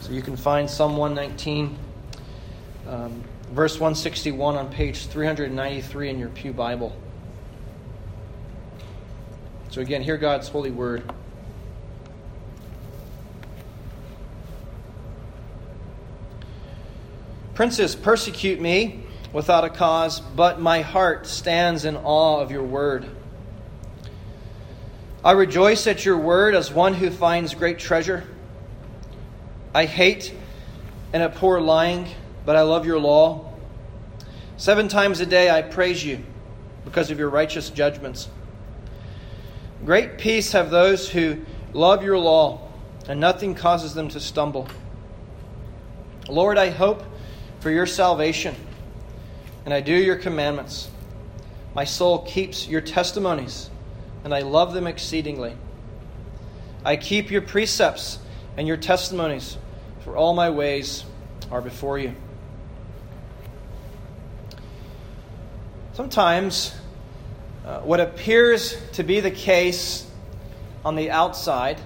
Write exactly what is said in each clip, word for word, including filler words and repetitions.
So you can find Psalm one nineteen, um, verse one sixty-one on page three ninety-three in your Pew Bible. So again, hear God's holy word. Princes persecute me without a cause, but my heart stands in awe of your word. I rejoice at your word as one who finds great treasure. I hate and abhor lying, but I love your law. Seven times a day I praise you because of your righteous judgments. Great peace have those who love your law, and nothing causes them to stumble. Lord, I hope for your salvation, and I do your commandments. My soul keeps your testimonies, and I love them exceedingly. I keep your precepts and your testimonies, for all my ways are before you. Sometimes uh, what appears to be the case on the outside,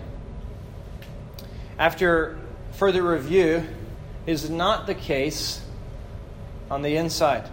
after further review, is not the case on the inside.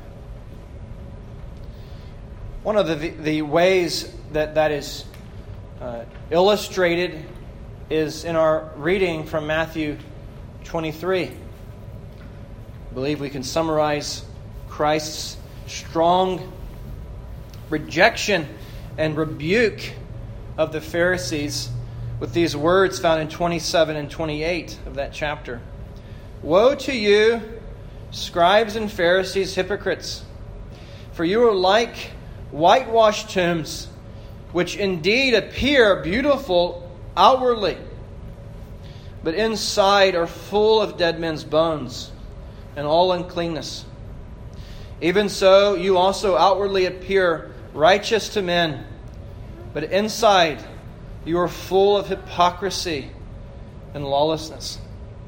One of the, the ways that that is uh, illustrated is in our reading from Matthew twenty-three. I believe we can summarize Christ's strong rejection and rebuke of the Pharisees with these words found in twenty-seven and twenty-eight of that chapter. Woe to you, scribes and Pharisees, hypocrites! For you are like whitewashed tombs, which indeed appear beautiful outwardly, but inside are full of dead men's bones and all uncleanness. Even so, you also outwardly appear righteous to men, but inside you are full of hypocrisy and lawlessness.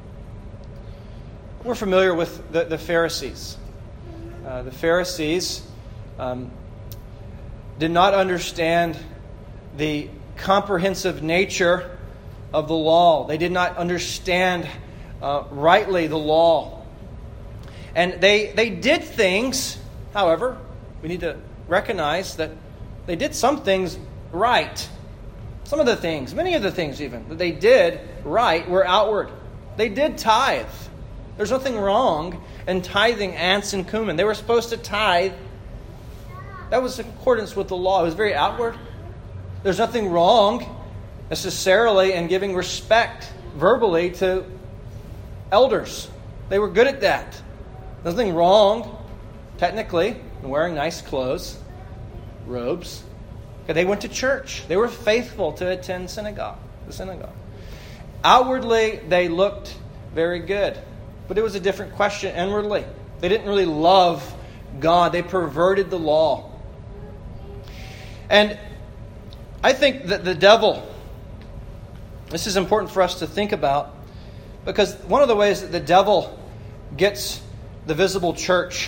We're familiar with the, the Pharisees. Uh, the Pharisees um, did not understand the comprehensive nature of the law. They did not understand uh, rightly the law. And they, they did things, however, we need to recognize that they did some things right. Some of the things, many of the things even, that they did right were outward. They did tithe. There's nothing wrong in tithing ants and cumin. They were supposed to tithe. That was in accordance with the law. It was very outward. There's nothing wrong necessarily in giving respect verbally to elders. They were good at that. Nothing wrong, technically, in wearing nice clothes, robes. Okay, they went to church. They were faithful to attend synagogue, the synagogue. Outwardly, they looked very good. But it was a different question inwardly. They didn't really love God. They perverted the law. And I think that the devil, this is important for us to think about, because one of the ways that the devil gets the visible church,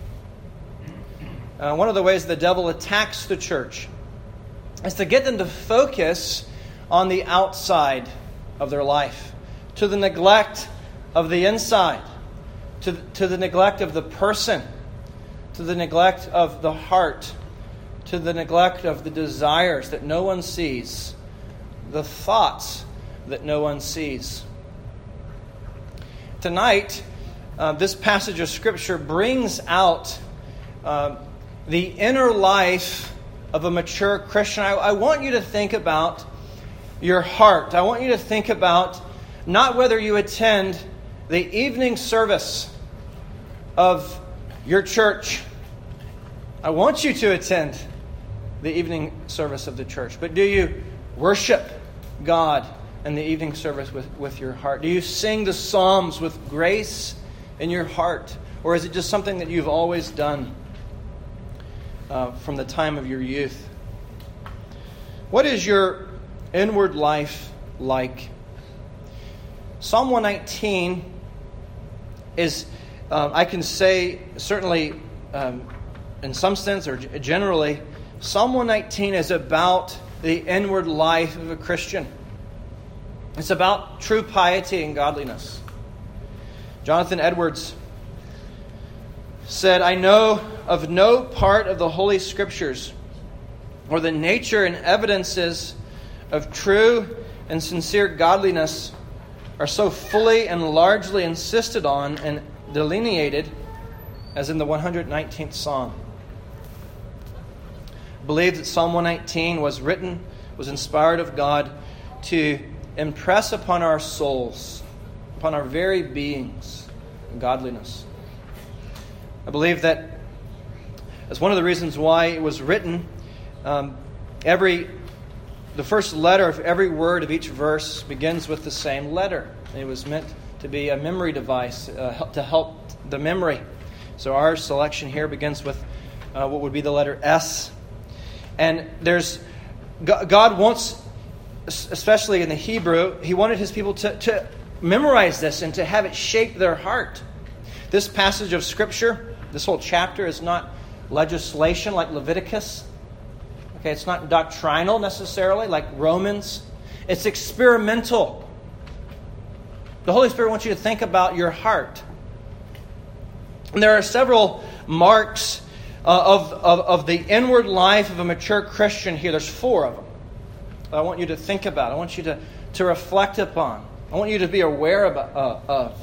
uh, one of the ways the devil attacks the church, is to get them to focus on the outside of their life, to the neglect of the inside, to, to the neglect of the person, to the neglect of the heart, to the neglect of the desires that no one sees, the thoughts that no one sees. Tonight, uh, this passage of Scripture brings out uh, the inner life of a mature Christian. I, I want you to think about your heart. I want you to think about not whether you attend the evening service of your church. I want you to attend the evening service of the church. But do you worship God in the evening service with, with your heart? Do you sing the Psalms with grace in your heart? Or is it just something that you've always done uh, from the time of your youth? What is your inward life like? Psalm one nineteen is, um, I can say, certainly um, in some sense or generally, Psalm one nineteen is about the inward life of a Christian. It's about true piety and godliness. Jonathan Edwards said, "I know of no part of the Holy Scriptures where the nature and evidences of true and sincere godliness are so fully and largely insisted on and delineated as in the one hundred nineteenth Psalm." I believe that Psalm one nineteen was written, was inspired of God to impress upon our souls, upon our very beings, godliness. I believe that as one of the reasons why it was written, um, every the first letter of every word of each verse begins with the same letter. It was meant to be a memory device uh, to help the memory. So our selection here begins with uh, what would be the letter S. And there's God wants, especially in the Hebrew, He wanted His people to, to memorize this and to have it shape their heart. This passage of Scripture, this whole chapter, is not legislation like Leviticus. Okay, it's not doctrinal necessarily like Romans. It's experimental. The Holy Spirit wants you to think about your heart. And there are several marks uh, of, of, of the inward life of a mature Christian here. There's four of them that I want you to think about. I want you to, to reflect upon. I want you to be aware of. Uh, of.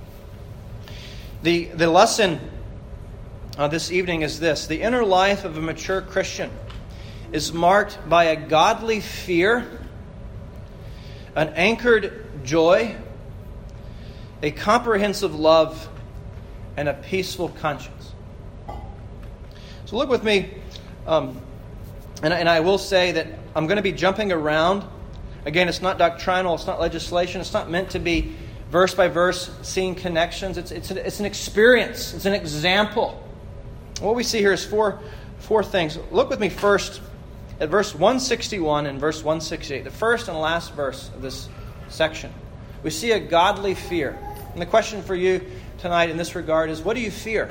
The, the lesson uh, this evening is this. The inner life of a mature Christian is marked by a godly fear, an anchored joy, a comprehensive love, and a peaceful conscience. So look with me, um, and, and I will say that I'm going to be jumping around. Again, it's not doctrinal, it's not legislation, it's not meant to be verse by verse, seeing connections. It's, it's, a, it's an experience, it's an example. What we see here is four, four things. Look with me first at verse one sixty-one and verse one sixty-eight, the first and last verse of this section. We see a godly fear. And the question for you tonight in this regard is, what do you fear?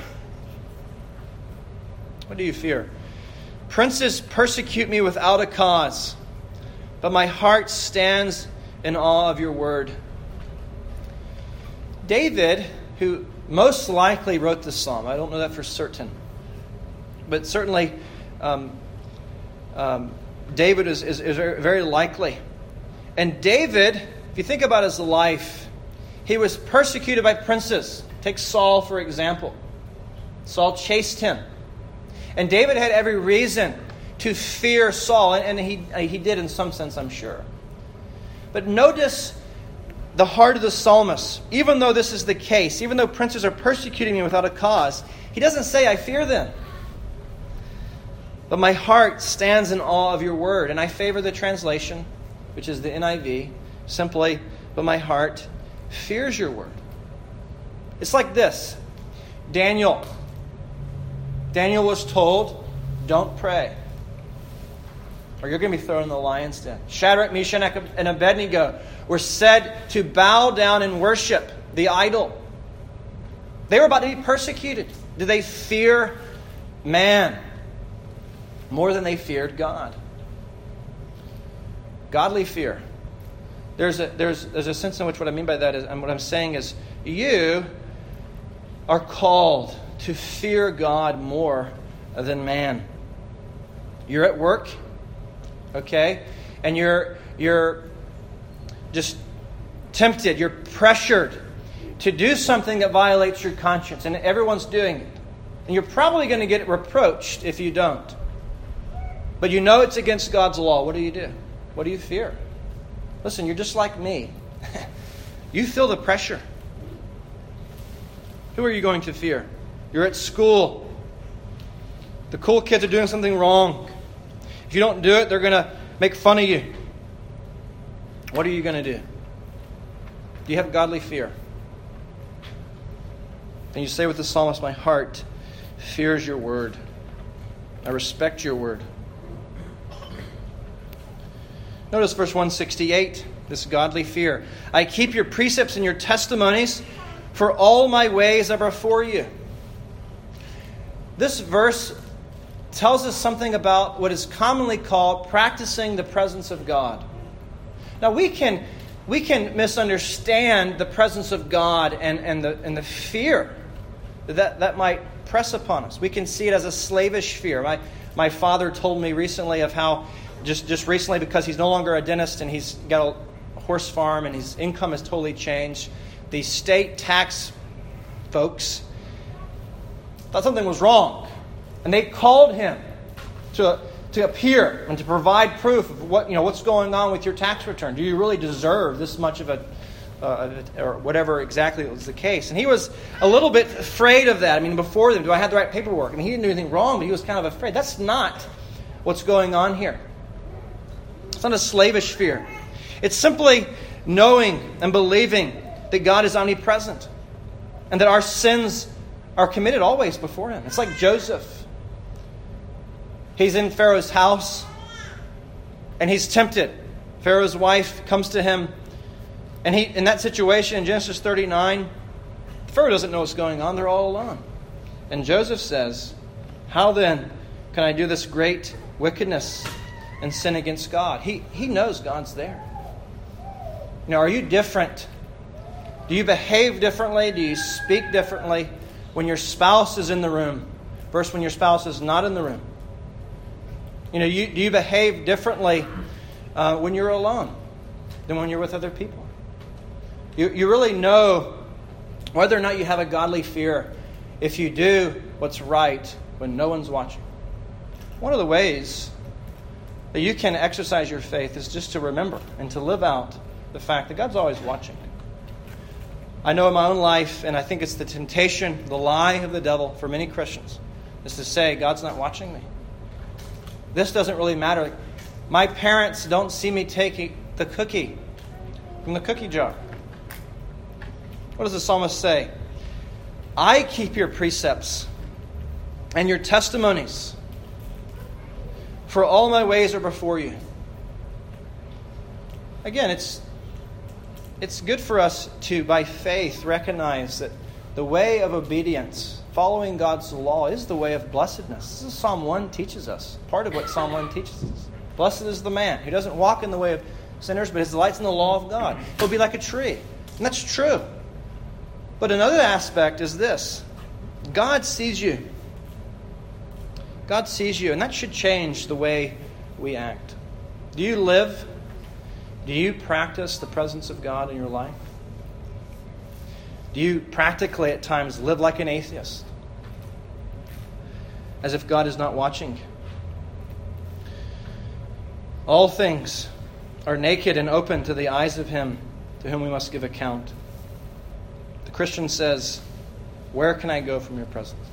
What do you fear? Princes persecute me without a cause, but my heart stands in awe of your word. David, who most likely wrote this psalm, I don't know that for certain, but certainly um, um, David is, is, is very likely. And David, if you think about his life, he was persecuted by princes. Take Saul, for example. Saul chased him. And David had every reason to fear Saul, and he, he did in some sense, I'm sure. But notice the heart of the psalmist. Even though this is the case, even though princes are persecuting me without a cause, he doesn't say, I fear them. But my heart stands in awe of your word. And I favor the translation, which is the N I V, simply, but my heart fears your word. It's like this. Daniel. Daniel was told, don't pray, or you're going to be thrown in the lion's den. Shadrach, Meshach, and Abednego were said to bow down and worship the idol. They were about to be persecuted. Did they fear man more than they feared God? Godly fear. There's a, there's, there's a sense in which what I mean by that is, and what I'm saying is, you are called to fear God more than man. You're at work, okay, and you're you're just tempted, you're pressured to do something that violates your conscience, and everyone's doing it. And you're probably going to get reproached if you don't. But you know it's against God's law. What do you do? What do you fear? Listen, you're just like me. You feel the pressure. Who are you going to fear? You're at school. The cool kids are doing something wrong. If you don't do it, they're going to make fun of you. What are you going to do? Do you have godly fear? And you say with the psalmist, my heart fears your word. I respect your word. Notice verse one sixty-eight, this godly fear. I keep your precepts and your testimonies, for all my ways are before you. This verse tells us something about what is commonly called practicing the presence of God. Now we can we can misunderstand the presence of God and, and, the, and the fear that that might press upon us. We can see it as a slavish fear. My, my father told me recently of how, just, just recently, because he's no longer a dentist and he's got a horse farm and his income has totally changed, the state tax folks thought something was wrong. And they called him to, to appear and to provide proof of what, you know, what's going on with your tax return. Do you really deserve this much of a, uh, or whatever exactly was the case? And he was a little bit afraid of that. I mean, before them, do I have the right paperwork? I mean, he didn't do anything wrong, but he was kind of afraid. That's not what's going on here. It's not a slavish fear. It's simply knowing and believing that God is omnipresent and that our sins are committed always before Him. It's like Joseph. He's in Pharaoh's house and he's tempted. Pharaoh's wife comes to him, and he, in that situation in Genesis thirty-nine, Pharaoh doesn't know what's going on. They're all alone. And Joseph says, how then can I do this great wickedness and sin against God? He, he knows God's there. Now, are you different? Do you behave differently? Do you speak differently when your spouse is in the room versus when your spouse is not in the room? You know, you, do you behave differently uh, when you're alone than when you're with other people? You, you really know whether or not you have a godly fear if you do what's right when no one's watching. One of the ways that you can exercise your faith is just to remember and to live out the fact that God's always watching. I know in my own life, and I think it's the temptation, the lie of the devil for many Christians, is to say, God's not watching me. This doesn't really matter. My parents don't see me taking the cookie from the cookie jar. What does the psalmist say? I keep your precepts and your testimonies, for all my ways are before you. Again, it's it's good for us to, by faith, recognize that the way of obedience, following God's law, is the way of blessedness. This is Psalm one teaches us. Part of what Psalm one teaches us. Blessed is the man who doesn't walk in the way of sinners, but his delights in the law of God. He'll be like a tree. And that's true. But another aspect is this. God sees you. God sees you, and that should change the way we act. Do you live? Do you practice the presence of God in your life? Do you practically at times live like an atheist? As if God is not watching? All things are naked and open to the eyes of Him to whom we must give account. The Christian says, where can I go from your presence?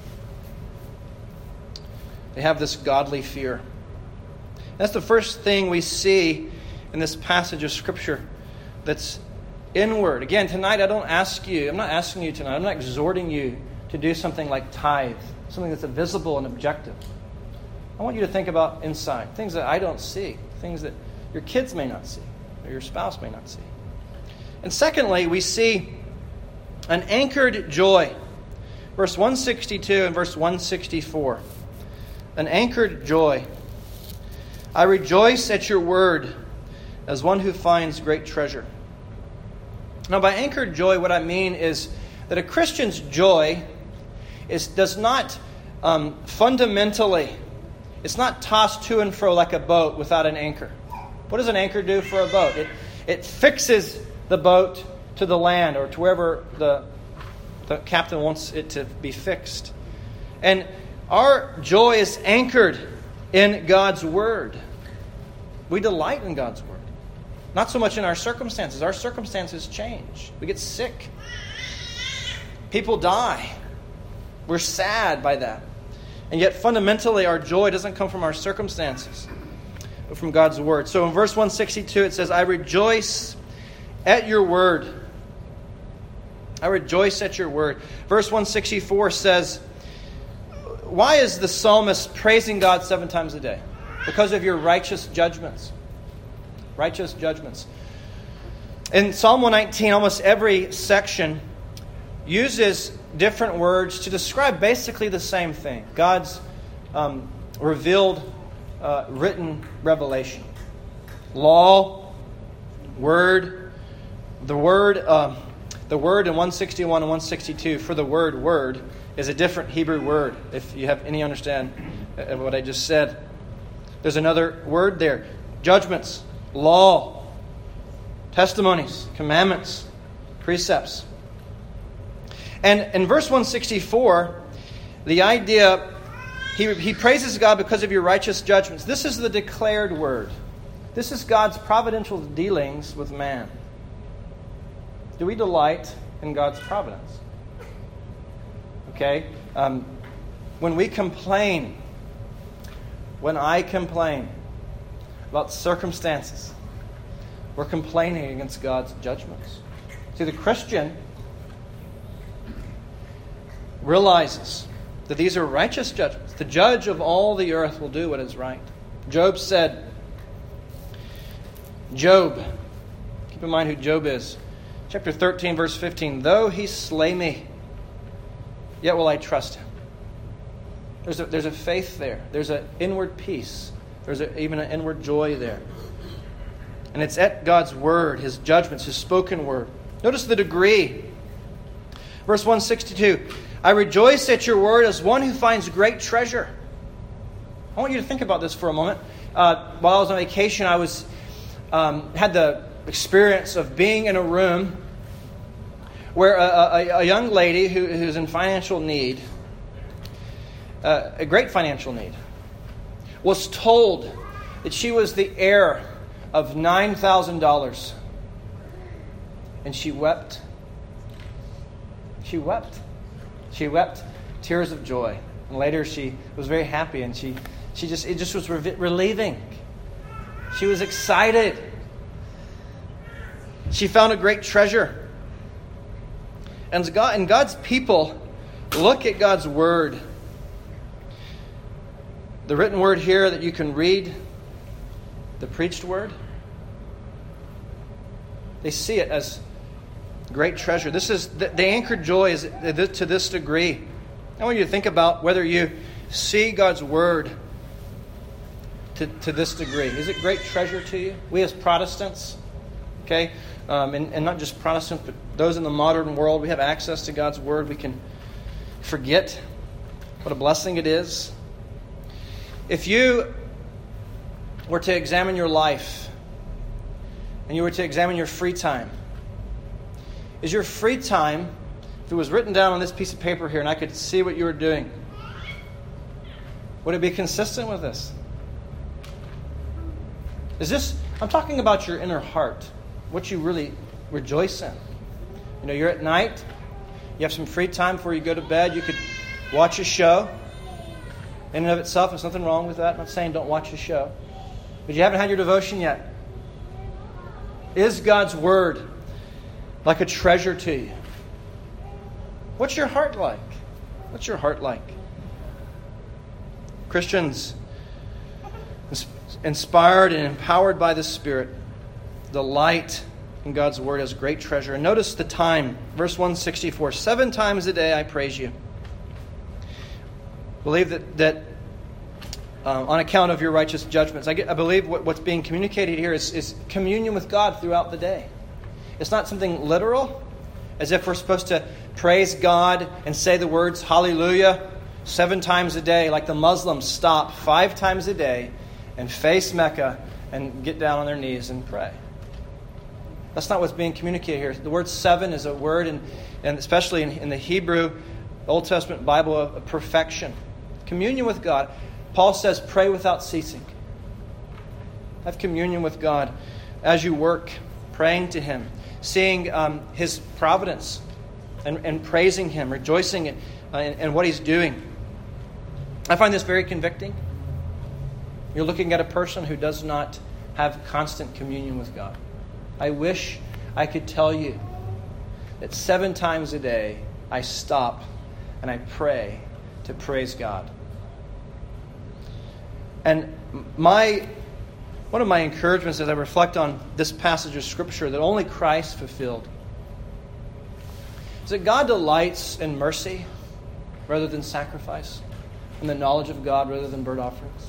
They have this godly fear. That's the first thing we see in this passage of Scripture that's inward. Again, tonight I don't ask you, I'm not asking you tonight, I'm not exhorting you to do something like tithe, something that's visible and objective. I want you to think about inside, things that I don't see, things that your kids may not see, or your spouse may not see. And secondly, we see an anchored joy. Verse one sixty-two and verse one sixty-four. An anchored joy. I rejoice at your word as one who finds great treasure. Now, by anchored joy, what I mean is that a Christian's joy is does not um, fundamentally, it's not tossed to and fro like a boat without an anchor. What does an anchor do for a boat? It, it fixes the boat to the land or to wherever the, the captain wants it to be fixed. And our joy is anchored in God's Word. We delight in God's Word. Not so much in our circumstances. Our circumstances change. We get sick. People die. We're sad by that. And yet fundamentally our joy doesn't come from our circumstances, but from God's Word. So in verse one sixty-two it says, I rejoice at your word. I rejoice at your word. Verse one sixty-four says, why is the psalmist praising God seven times a day? Because of your righteous judgments. Righteous judgments. In Psalm one nineteen, almost every section uses different words to describe basically the same thing. God's um, revealed, uh, written revelation. Law, word, The word, um, the word in one sixty-one and one sixty-two for the word word is a different Hebrew word, if you have any understand of what I just said. There's another word there. Judgments, law, testimonies, commandments, precepts. And in verse one sixty-four, the idea, he, he praises God because of your righteous judgments. This is the declared word. This is God's providential dealings with man. Do we delight in God's providence? Okay? Um, when we complain, when I complain about circumstances, we're complaining against God's judgments. See, the Christian realizes that these are righteous judgments. The judge of all the earth will do what is right. Job said, Job, keep in mind who Job is. Chapter thirteen, verse fifteen, though he slay me, yet will I trust him. There's a, there's a faith there. There's an inward peace. There's a, even an inward joy there. And it's at God's word, His judgments, His spoken word. Notice the degree. Verse one sixty-two, I rejoice at your word as one who finds great treasure. I want you to think about this for a moment. Uh, while I was on vacation, I was um, had the experience of being in a room where a, a, a young lady who, who's in financial need, uh, a great financial need, was told that she was the heir of nine thousand dollars. And she wept. She wept. She wept tears of joy. And later she was very happy, and she, she just it just was re- relieving. She was excited. She found a great treasure. And God and God's people look at God's word. The written word here that you can read, the preached word, they see it as great treasure. This is the, the anchored joy is to this degree. I want you to think about whether you see God's word to, to this degree. Is it great treasure to you? We as Protestants, okay, um, and, and not just Protestants, but those in the modern world, we have access to God's word. We can forget what a blessing it is. If you were to examine your life and you were to examine your free time, is your free time, if it was written down on this piece of paper here and I could see what you were doing, would it be consistent with this? Is this, I'm talking about your inner heart, what you really rejoice in. You know, you're at night, you have some free time before you go to bed, you could watch a show. In and of itself, there's nothing wrong with that. I'm not saying don't watch a show. But you haven't had your devotion yet. Is God's word like a treasure to you? What's your heart like? What's your heart like? Christians, inspired and empowered by the Spirit, delight in God's word as great treasure. And notice the time, verse one sixty-four. Seven times a day I praise you. Believe that, that um, on account of your righteous judgments. I, get, I believe what, what's being communicated here is, is communion with God throughout the day. It's not something literal, as if we're supposed to praise God and say the words hallelujah seven times a day, like the Muslims stop five times a day and face Mecca and get down on their knees and pray. That's not what's being communicated here. The word seven is a word, in, and especially in, in the Hebrew Old Testament Bible, of, of perfection. Communion with God. Paul says, pray without ceasing. Have communion with God as you work, praying to Him, seeing um, His providence, and, and praising Him, rejoicing in, uh, in, in what He's doing. I find this very convicting. You're looking at a person who does not have constant communion with God. I wish I could tell you that seven times a day I stop and I pray to praise God. And my one of my encouragements as I reflect on this passage of Scripture that only Christ fulfilled is that God delights in mercy rather than sacrifice, in the knowledge of God rather than burnt offerings.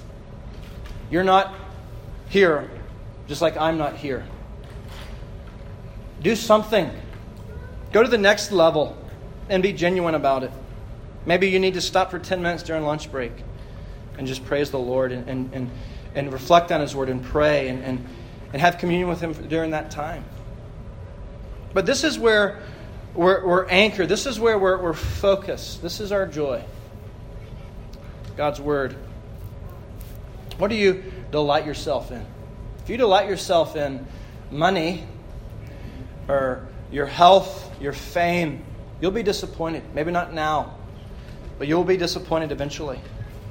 You're not here just like I'm not here. Do something. Go to the next level and be genuine about it. Maybe you need to stop for ten minutes during lunch break and just praise the Lord and, and, and, and reflect on His Word and pray and, and, and have communion with Him during that time. But this is where we're, we're anchored. This is where we're, we're focused. This is our joy. God's Word. What do you delight yourself in? If you delight yourself in money or your health, your fame, you'll be disappointed. Maybe not now, but you'll be disappointed eventually.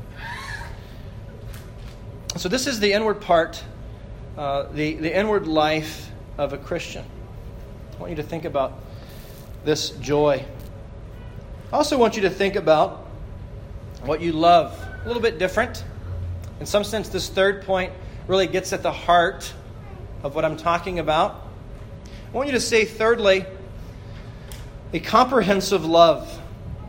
So this is the inward part, uh, the, the inward life of a Christian. I want you to think about this joy. I also want you to think about what you love. A little bit different. In some sense, this third point really gets at the heart of what I'm talking about. I want you to say, thirdly, a comprehensive love.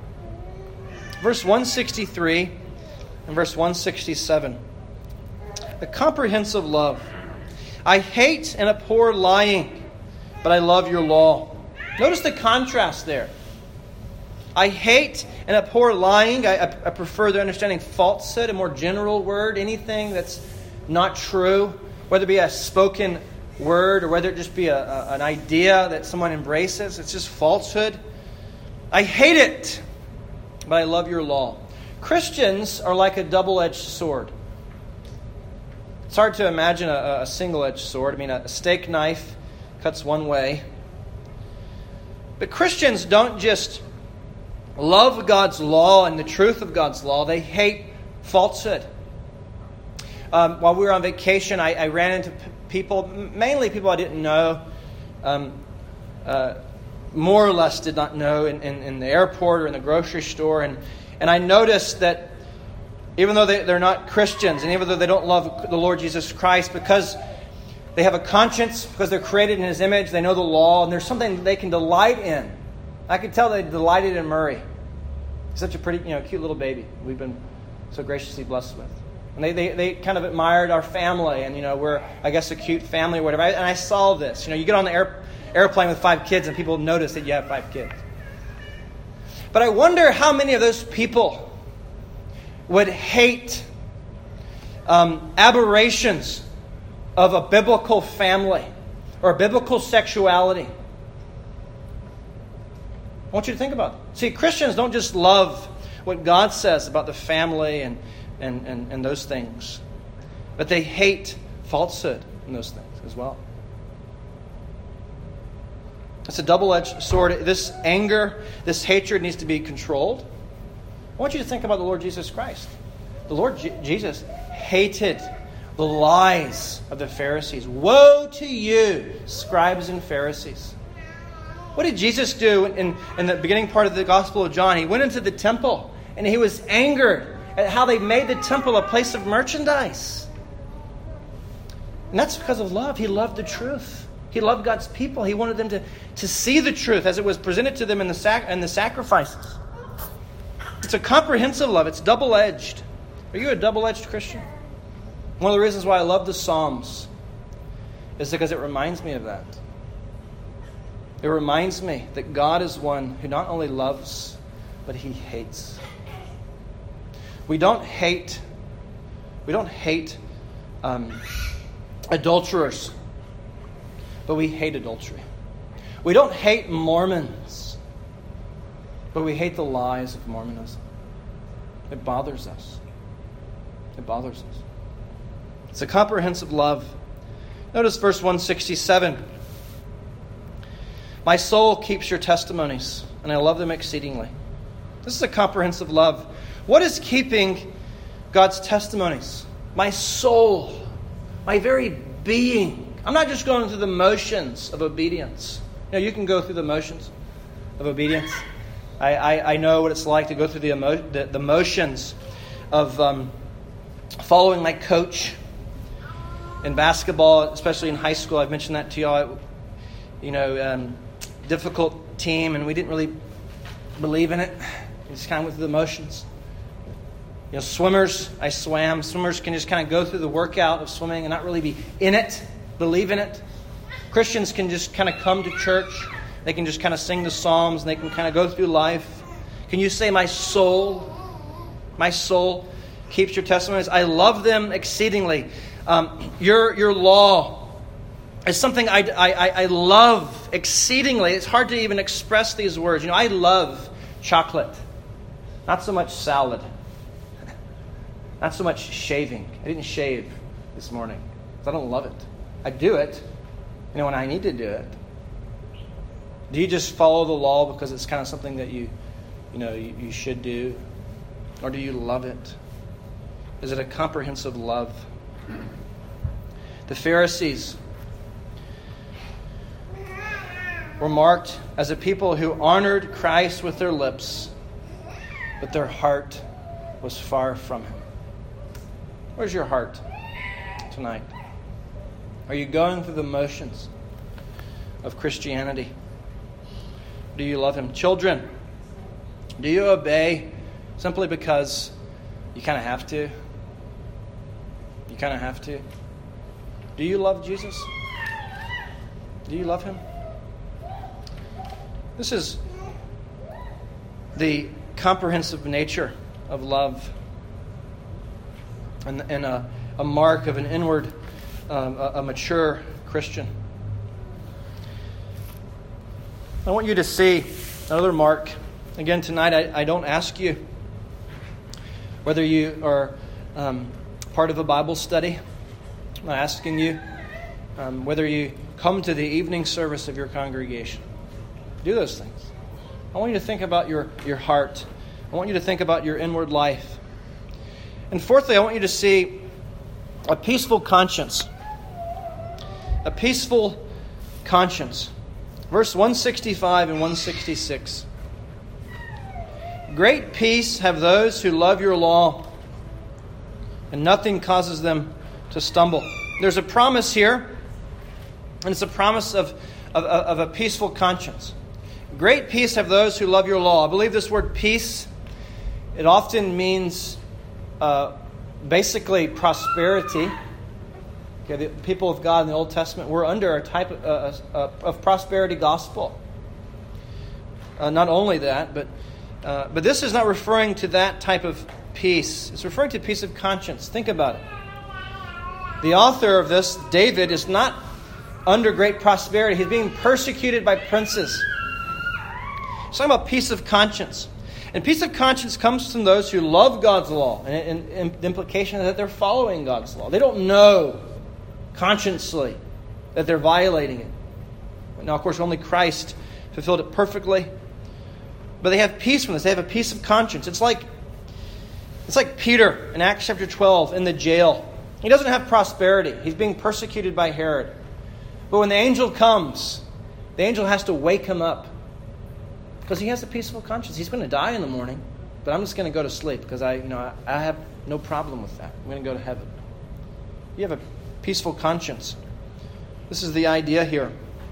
Verse one sixty-three and verse one sixty-seven. A comprehensive love. I hate and abhor lying, but I love your law. Notice the contrast there. I hate and abhor lying. I, I prefer the understanding falsehood, a more general word, anything that's not true, whether it be a spoken word or whether it just be a, a, an idea that someone embraces. It's just falsehood. I hate it, but I love your law. Christians are like a double-edged sword. It's hard to imagine a, a single-edged sword. I mean, a steak knife cuts one way. But Christians don't just love God's law and the truth of God's law. They hate falsehood. Um, while we were on vacation, I, I ran into p- people, mainly people I didn't know, um, uh, more or less did not know in, in, in the airport or in the grocery store. And, and I noticed that even though they, they're not Christians, and even though they don't love the Lord Jesus Christ, because they have a conscience, because they're created in His image, they know the law, and there's something they can delight in. I could tell they delighted in Murray. He's such a pretty, you know, cute little baby we've been so graciously blessed with. And they, they, they kind of admired our family, and, you know, we're, I guess, a cute family or whatever. And I saw this. You know, you get on the air, airplane with five kids, and people notice that you have five kids. But I wonder how many of those people would hate um, aberrations of a biblical family or biblical sexuality. I want you to think about it. See, Christians don't just love what God says about the family and, and, and, and those things, but they hate falsehood in those things as well. It's a double-edged sword. This anger, this hatred needs to be controlled. I want you to think about the Lord Jesus Christ. The Lord Je- Jesus hated the lies of the Pharisees. Woe to you, scribes and Pharisees. What did Jesus do in, in the beginning part of the Gospel of John? He went into the temple and He was angered at how they made the temple a place of merchandise. And that's because of love. He loved the truth. He loved God's people. He wanted them to, to see the truth as it was presented to them in the sac- in the sacrifices. It's a comprehensive love. It's double-edged. Are you a double-edged Christian? One of the reasons why I love the Psalms is because it reminds me of that. It reminds me that God is one who not only loves, but He hates. We don't hate, we don't hate um, adulterers, but we hate adultery. We don't hate Mormons, but we hate the lies of Mormonism. It bothers us. It bothers us. It's a comprehensive love. Notice verse one sixty-seven. My soul keeps your testimonies, and I love them exceedingly. This is a comprehensive love. What is keeping God's testimonies? My soul, my very being. I'm not just going through the motions of obedience. You know, you can go through the motions of obedience. I, I, I know what it's like to go through the emo, the, the motions of um, following my coach in basketball, especially in high school. I've mentioned that to y'all. You know, um, difficult team, and we didn't really believe in it. We just kind of went through the motions. You know, swimmers, I swam. Swimmers can just kind of go through the workout of swimming and not really be in it, believe in it. Christians can just kind of come to church. They can just kind of sing the Psalms, and they can kind of go through life. Can you say, my soul, my soul keeps your testimonies? I love them exceedingly. Um, your, your law is something I, I, I love exceedingly. It's hard to even express these words. You know, I love chocolate. Not so much salad. Not so much shaving. I didn't shave this morning because I don't love it. I do it, you know, when I need to do it. Do you just follow the law because it's kind of something that you, you know, you, you should do? Or do you love it? Is it a comprehensive love? The Pharisees were marked as a people who honored Christ with their lips, but their heart was far from Him. Where's your heart tonight? Are you going through the motions of Christianity? Do you love Him? Children, do you obey simply because you kind of have to? You kind of have to. Do you love Jesus? Do you love Him? This is the comprehensive nature of love, and, and a, a mark of an inward, um, a, a mature Christian. I want you to see another mark. Again, tonight I, I don't ask you whether you are um, part of a Bible study. I'm not asking you um, whether you come to the evening service of your congregation. Do those things. I want you to think about your, your heart. I want you to think about your inward life. And fourthly, I want you to see a peaceful conscience. A peaceful conscience. Verse one sixty-five and one sixty-six. Great peace have those who love your law, and nothing causes them to stumble. There's a promise here, and it's a promise of, of, of a peaceful conscience. Great peace have those who love your law. I believe this word peace, it often means uh, basically prosperity. Okay, the people of God in the Old Testament were under a type of, uh, uh, of prosperity gospel. Uh, not only that, but uh, but this is not referring to that type of peace. It's referring to peace of conscience. Think about it. The author of this, David, is not under great prosperity. He's being persecuted by princes. He's talking about peace of conscience. And peace of conscience comes from those who love God's law. And, and, and the implication is that they're following God's law. They don't know consciously that they're violating it. Now, of course, only Christ fulfilled it perfectly. But they have peace from this. They have a peace of conscience. It's like, it's like Peter in Acts chapter twelve in the jail. He doesn't have prosperity. He's being persecuted by Herod. But when the angel comes, the angel has to wake him up. Because he has a peaceful conscience. He's going to die in the morning, but I'm just going to go to sleep because I, you know, I, I have no problem with that. I'm going to go to heaven. You have a peaceful conscience. This is the idea here.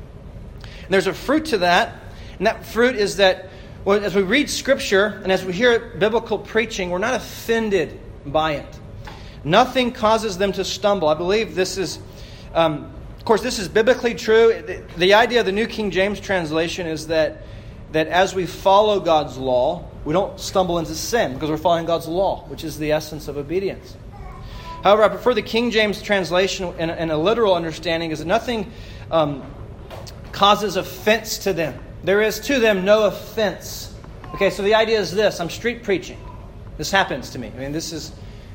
And there's a fruit to that, and that fruit is that well, as we read Scripture and as we hear biblical preaching, we're not offended by it. Nothing causes them to stumble. I believe this is, um, of course, this is biblically true. The, the idea of the New King James translation is that that as we follow God's law, we don't stumble into sin because we're following God's law, which is the essence of obedience. However, I prefer the King James translation and, and a literal understanding is that nothing um, causes offense to them. There is to them no offense. Okay, so the idea is this. I'm street preaching. This happens to me. I mean, this is...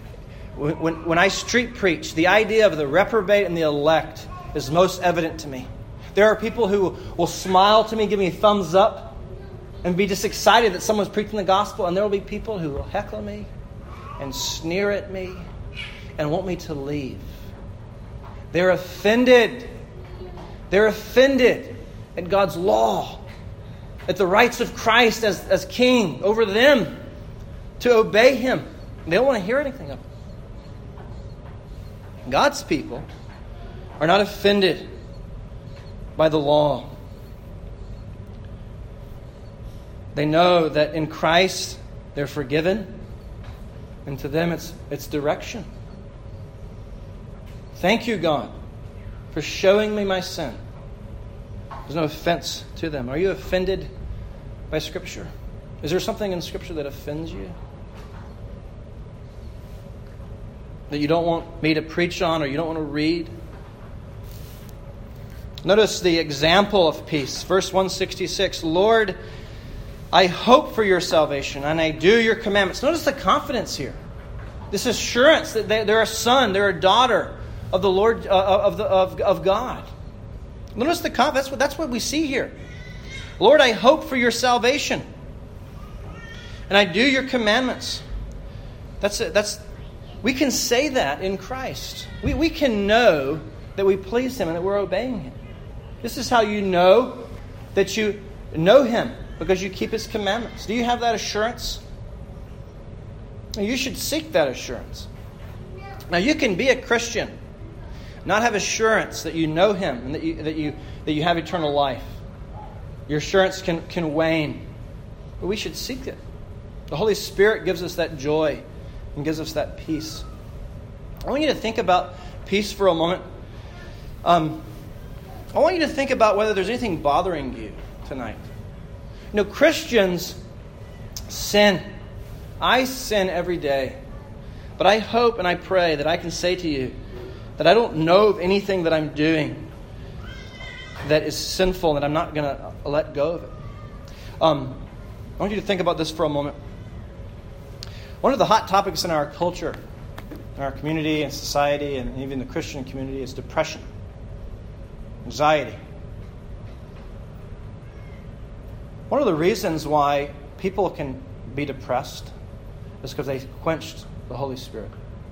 When, when I street preach, the idea of the reprobate and the elect is most evident to me. There are people who will smile to me, give me a thumbs up, and be just excited that someone's preaching the gospel. And there will be people who will heckle me and sneer at me and want me to leave. They're offended. They're offended at God's law, at the rights of Christ as, as king over them to obey Him. They don't want to hear anything of it. God's people are not offended by the law. They know that in Christ they're forgiven, and to them it's it's direction. Thank you, God, for showing me my sin. There's no offense to them. Are you offended by Scripture? Is there something in Scripture that offends you? That you don't want me to preach on or you don't want to read? Notice the example of peace. Verse one sixty-six, Lord, I hope for your salvation and I do your commandments. Notice the confidence here. This assurance that they, they're a son, they're a daughter of the Lord, uh, of, the, of, of God. Notice the confidence. That's what, that's what we see here. Lord, I hope for your salvation and I do your commandments. That's it. That's we can say that in Christ. We, we can know that we please Him and that we're obeying Him. This is how you know that you know Him, because you keep His commandments. Do you have that assurance? You should seek that assurance. Now, you can be a Christian, not have assurance that you know Him and that you that you that you have eternal life. Your assurance can, can wane, but we should seek it. The Holy Spirit gives us that joy and gives us that peace. I want you to think about peace for a moment. Um, I want you to think about whether there's anything bothering you tonight. You know, Christians sin. I sin every day. But I hope and I pray that I can say to you that I don't know of anything that I'm doing that is sinful and that I'm not going to let go of it. Um, I want you to think about this for a moment. One of the hot topics in our culture, in our community and society and even the Christian community is depression, anxiety. One of the reasons why people can be depressed is because they quenched the Holy Spirit.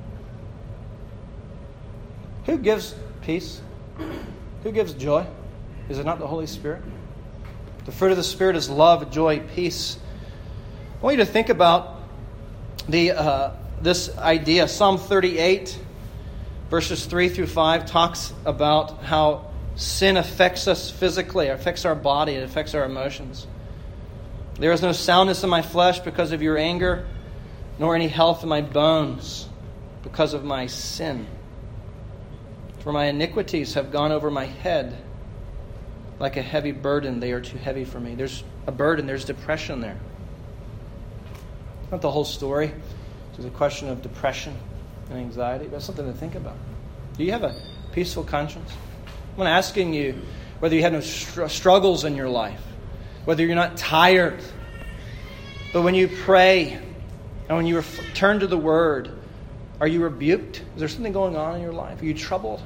Who gives peace? Who gives joy? Is it not the Holy Spirit? The fruit of the Spirit is love, joy, peace. I want you to think about the uh, this idea. Psalm thirty-eight, verses three through five, talks about how sin affects us physically, it affects our body, it affects our emotions. There is no soundness in my flesh because of your anger, nor any health in my bones because of my sin. For my iniquities have gone over my head like a heavy burden. They are too heavy for me. There's a burden. There's depression there. Not the whole story. It's a question of depression and anxiety. That's something to think about. Do you have a peaceful conscience? I'm not asking you whether you have no str- struggles in your life, whether you're not tired. But when you pray and when you ref- turn to the Word, are you rebuked? Is there something going on in your life? Are you troubled?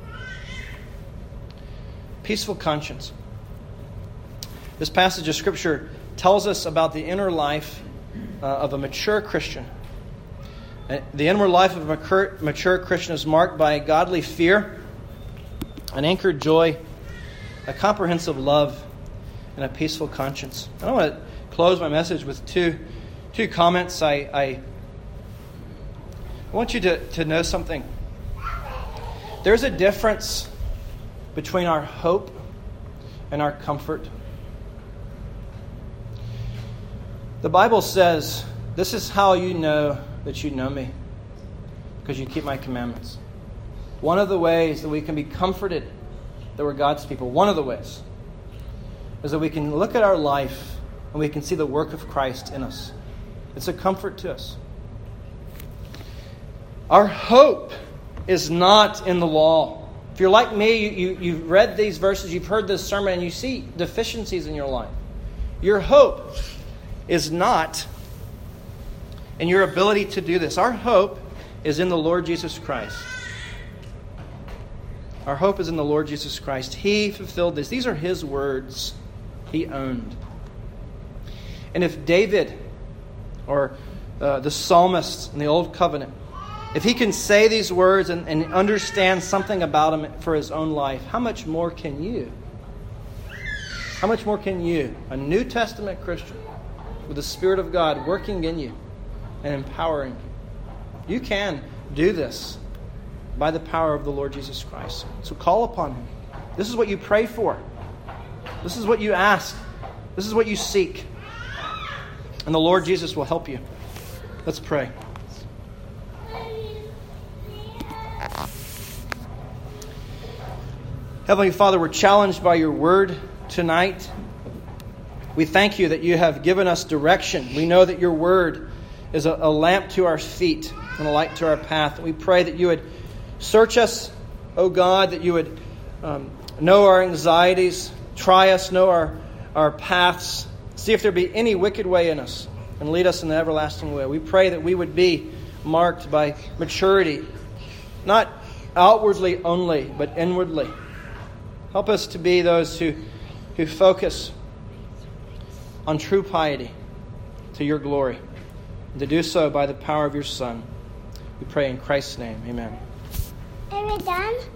Peaceful conscience. This passage of Scripture tells us about the inner life uh, of a mature Christian. The inward life of a mature, mature Christian is marked by godly fear, an anchored joy, a comprehensive love, and a peaceful conscience. I want to close my message with two, two comments. I, I, I want you to, to know something. There's a difference between our hope and our comfort. The Bible says, this is how you know that you know me, because you keep my commandments. One of the ways that we can be comforted that we're God's people, one of the ways, is that we can look at our life and we can see the work of Christ in us. It's a comfort to us. Our hope is not in the law. If you're like me, you, you, you've read these verses, you've heard this sermon, and you see deficiencies in your life. Your hope is not in your ability to do this. Our hope is in the Lord Jesus Christ. Our hope is in the Lord Jesus Christ. He fulfilled this. These are His words. He owned. And if David, or uh, the psalmist in the Old Covenant, if he can say these words and, and understand something about them for his own life, how much more can you? How much more can you, a New Testament Christian, with the Spirit of God working in you and empowering you? You can do this by the power of the Lord Jesus Christ. So call upon Him. This is what you pray for. This is what you ask. This is what you seek. And the Lord Jesus will help you. Let's pray. Heavenly Father, we're challenged by your word tonight. We thank you that you have given us direction. We know that your word is a, a lamp to our feet and a light to our path. We pray that you would search us, O God, that you would um, know our anxieties, try us, know our, our paths, see if there be any wicked way in us, and lead us in the everlasting way. We pray that we would be marked by maturity, not outwardly only, but inwardly. Help us to be those who, who focus on true piety to your glory, and to do so by the power of your Son. We pray in Christ's name. Amen. Are we done?